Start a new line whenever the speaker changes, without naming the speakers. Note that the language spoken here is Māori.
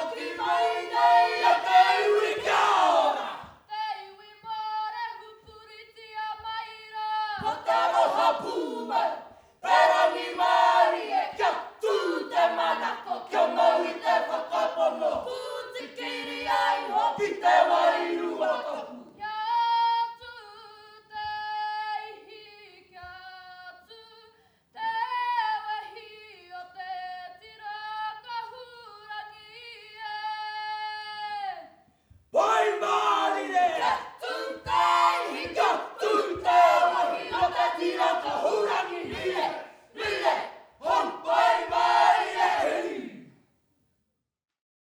ki mai nei a te uri kia ora.
Te iwi mare hupuriti a maira.
Ko te roha pūmai, te rangi mari e kia tū te manako, kia mau i te whakapono.
Pūtikiri ai hoki
Ki te wari